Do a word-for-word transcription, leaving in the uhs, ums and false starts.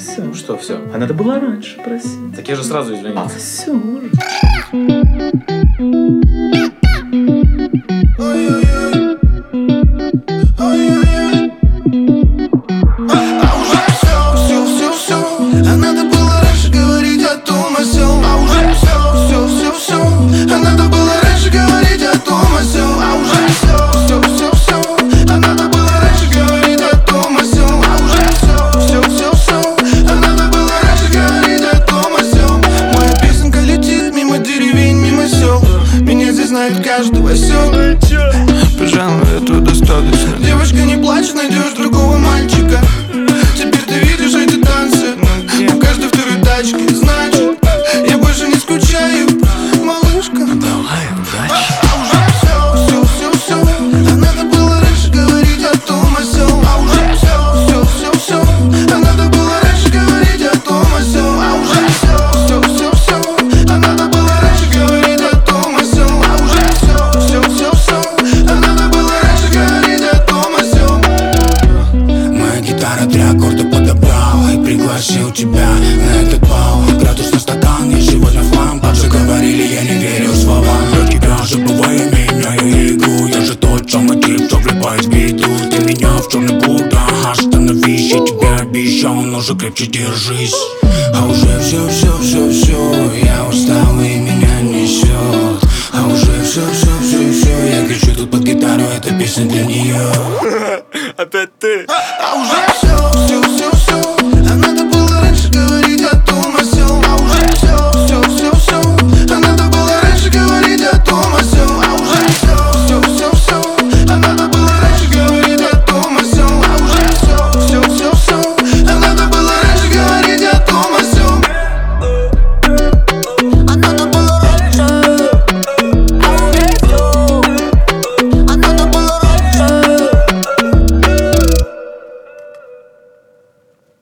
все. Что все? А надо было раньше просить. Так я же сразу А извинился. все уже. А уже все, все, все, все. А надо было раньше говорить о том, о сём. А уже все, все, все, все. А надо было раньше говорить о том, о сём. А уже все, все, все, все. А надо было раньше говорить о том, о сём. А уже все, все, все, все. А надо было раньше говорить о том, о сём. Моя песенка летит мимо деревень, мимо сел. Меня здесь знает каждый осёл. Пожалуй, этого достаточно. Девушка, не плачь, найдешь другого мальчика. Теперь ты видишь эти танцы у каждой второй тачки. Значит, я больше не скучаю, малышка. Давай, удачи. А уже все, все, все, все. А надо было раньше говорить о том, о сём. А уже все, все, все, все. А надо было раньше говорить о том, о сём. А уже все, все, все, все. А надо было раньше говорить о том, о сём. А уже все, все, все, все. А надо было раньше говорить о том, о сём. Моя гитара три аккорда подобрала и пригласил тебя на этот бал. Градус на стакан, я сегодня в хлам. Папы говорили, я не верю словам. Я тебя забываю, меняю игру. Я же тот самый тип, кто влипает в беду. Ты меня в черный Будда, остановись. Я тебе обещал, но же крепче держись. А уже все, все, все, все. Я устал и меня несет. А уже все, все, все, все. Я кричу тут под гитару, эта песня для нее. Опять ты. А уже все, все, все, все.